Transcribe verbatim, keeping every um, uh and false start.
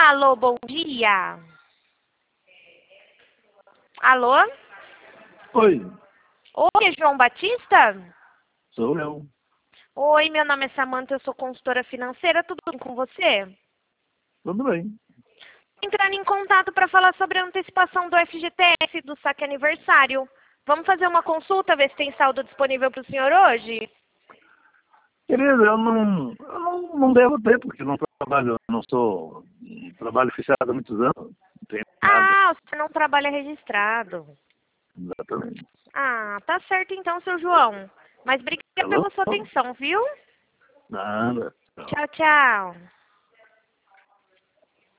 Alô, bom dia. Alô? Oi, Oi, é João Batista? sou eu. Oi, meu nome é Samanta, eu sou consultora financeira, tudo bem com você? Tudo bem. Entrando em contato para falar sobre a antecipação do F G T S, do saque aniversário. Vamos fazer uma consulta, ver se tem saldo disponível para o senhor hoje? Querido, eu não, eu não, não devo ter, porque não trabalho, não sou, trabalho fechado há muitos anos, não tenho nada, Ah, você não trabalha registrado. exatamente. Ah, tá certo então, seu João. Mas obrigada Alô? pela sua atenção, viu? Nada. Tchau, tchau.